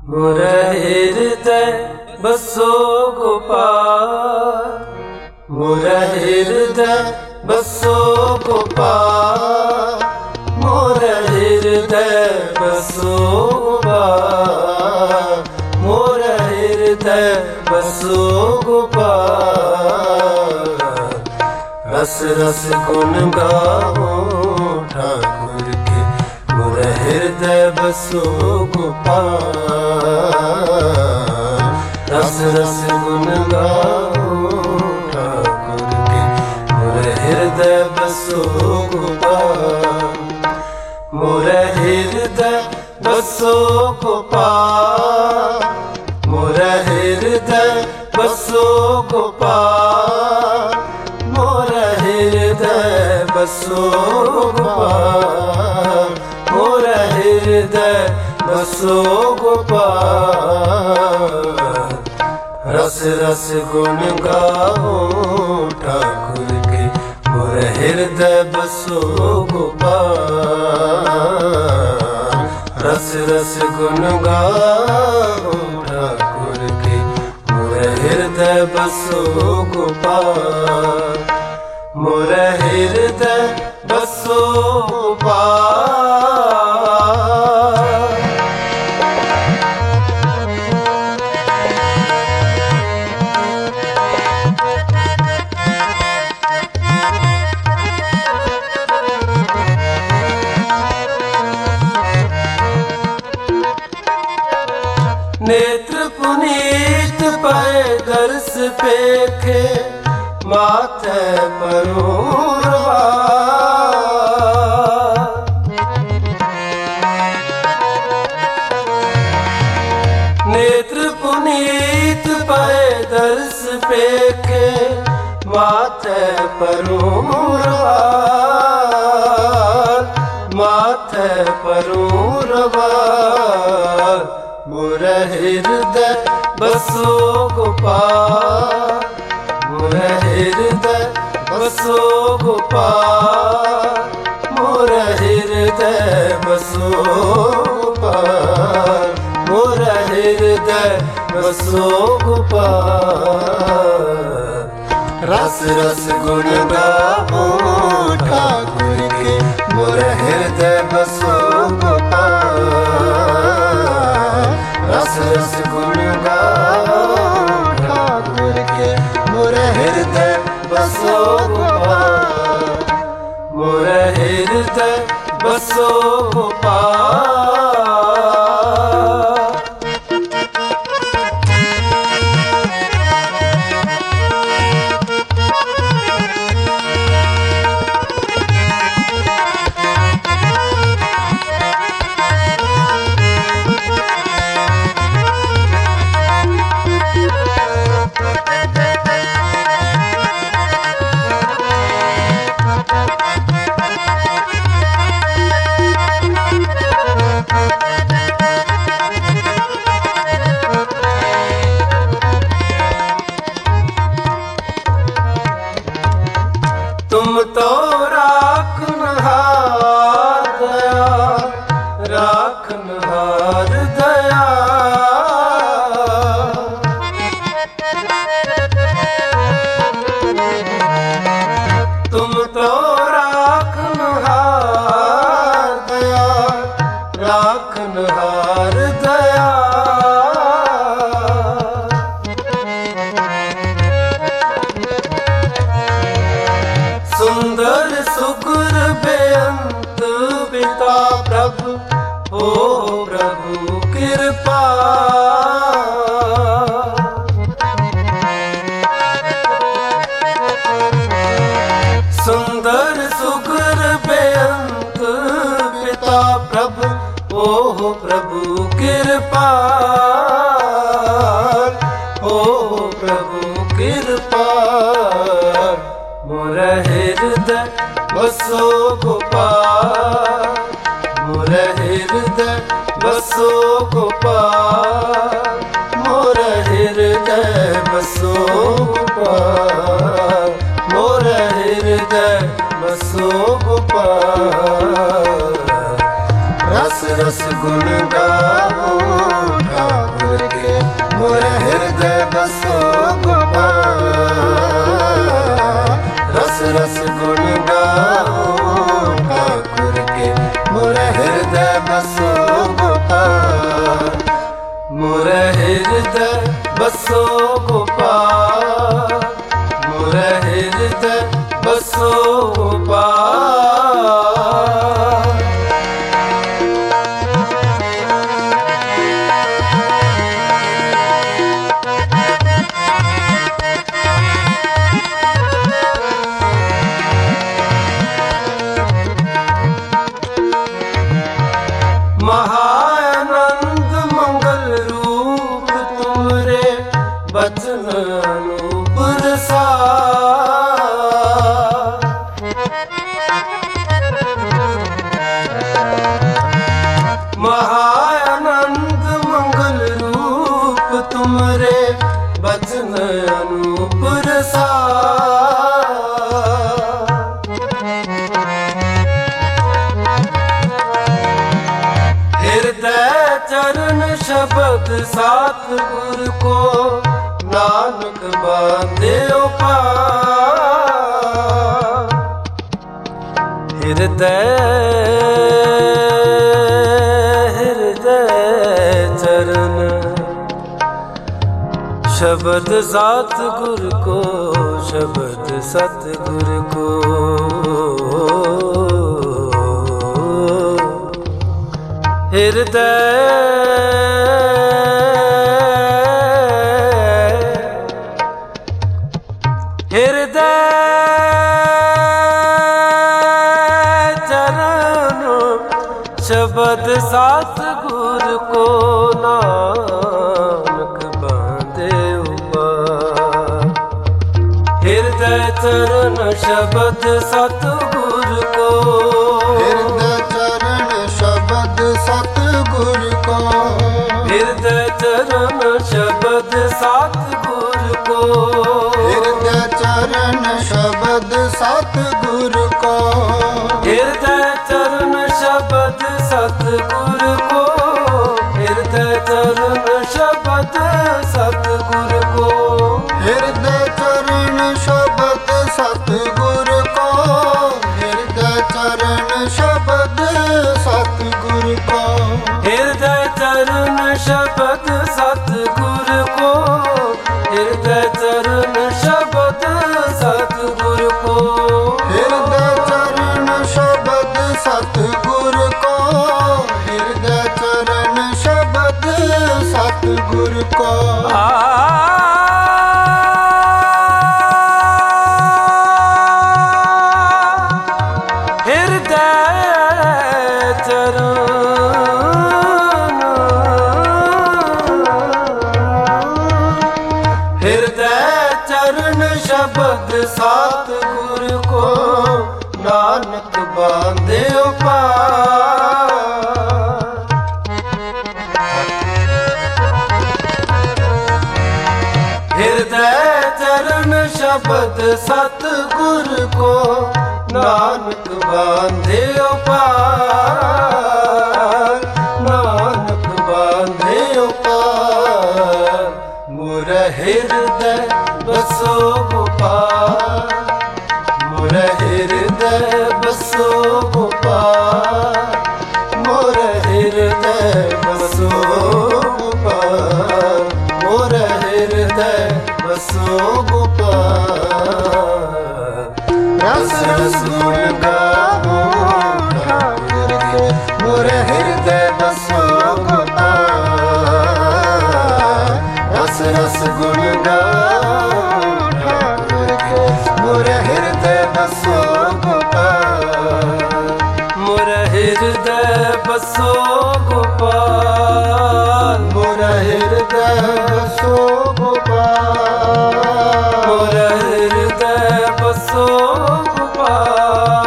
मोर हृदय बसो गोपाल, मोर हृदय बसो गोपाल, मोर हृदय बसो गोपाल, मोर हृदय बसो गोपाल। रस रस गुण गाओ ठाकुर के, मोर हृदय बसो गोपाल। रस रस गुण गाओ ठाकुर के, मोर हृदय बसो गोपाल। मोर हृदय बसो गोपाल, मोर हृदय बसो गोपाल, मोर हृदय बसो गोपाल, मोर हृदय बसो गोपाल। रस रस गुण गाओ ठाकुर के, मोर हृदय बसो गोपाल। रस रस गुण गाओ ठाकुर के, मोर हृदय बसो गोपाल। मोर हृदय बसो गोपाल। नेत्र पुनीत पाए दर्श पेखे, माथे परूरवा। नेत्र पुनीत पाए दर्श पेखे, माथे परूरवा, माथे परूरवा। मोर हृदय बसो गोपाल, मोर हृदय बसो गोपाल, मोर हृदय बसो गोपाल, मोर हृदय बसो गोपाल। रस रस गुण गाओ ठाकुर के, मोर हृदय बसो गोपाल। रस रस गुण गाओ ठाकुर के, मोर हृदय बसो गोपाल, मोर हृदय बसो गोपाल। तुम तो राखनहार दया, राखनहार दया। तुम तो राखनहार दया, राखनहार दया। सुंदर सुकुर बेअंत पिता प्रभु, हो प्रभु कृपा। सुंदर सुकुर बेअंत पिता प्रभु, हो प्रभु कृपा, हो प्रभु कृपा। मोर हृदय बसो गोपाल, मोर हृदय बसो गोपाल, मोर हृदय बसो गोपाल, मोर हृदय बसो गोपाल। रस रस गुण गाओ ਹਿਰਦੈ ਬਸੋ ਗੋਪਾਲ, ਮੋਰ ਹਿਰਦੈ ਬਸੋ ਗੋਪਾਲ। महानंद मंगल रूप तुमरे बचन अनूप रसार। महानंद मंगल रूप तुमरे बचन अनूप रसार। हृदय चरण शब्द सतगुर को नानक बांधे पार। हृदय चरण शब्द सतगुर को, शब्द सतगुर को। हृदय चरण शब्द सतगुर को नानक बांधे पार। हृदय चरण शब्द सतगुर को, हृदय चरण शब्द सतगुर को। हृदय चरण शब्द सतगुर को। हृदय चरण शब्द सतगुर को। हृदय चरण शब्द सतगुर को। हृदय चरण शब्द सतगुर को। हृदय चरण शब्द सतगुर को। हृदय चरण शब्द सतगुर को। हृदय चरण शब्द सतगुर को। हृदय चरण शब्द सतगुर को। हृदय चरण शब्द सतगुर को। हृदय चरण शब्द सतगुर को। शब्द सतगुर को नानक बांधे पार। हृदय चरण शब्द सतगुर को नानक बांधे पार। नानक बांधे पार। मोर हृदय बसो गोपाल, मोर हृदय बसो गोपाल। मोर हृदय बसो गोपाल। मोर हृदय बसो गोपाल। रस रस गुण गावो ठाकुर के, मोर हृदय बसो गोपाल। रस रस गुण गावो ठाकुर के, मोर हृदय बसो गोपाल। मोर हृदय बसो गोपाल। मोर हृदय बसो गोपाल। मोर हृदय बसो गोपाल।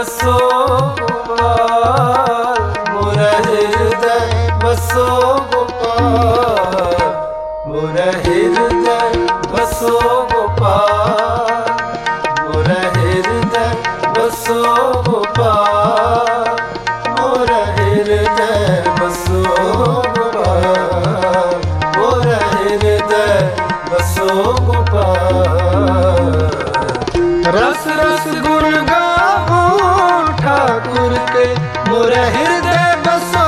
बसो गोपाल, मोरा हृदय बसो गोपाल, मोरा हृदय बसो गोपाल, मोरा हृदय बसो गोपाल, मोरा हृदय बसो गोपाल, मोरा हृदय बसो गोपाल। रस रस गुण गाओ ठाकुर के, मोरा हृदय बसो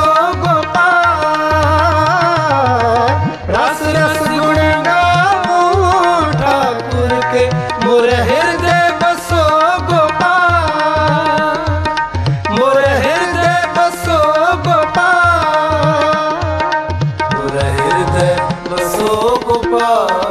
गोपाल। रस रस गुण गाओ ठाकुर के, मोरा हृदय बसो गोपाल, मोरा हृदय बसो गोपाल, मोरा हृदय बसो गोपाल।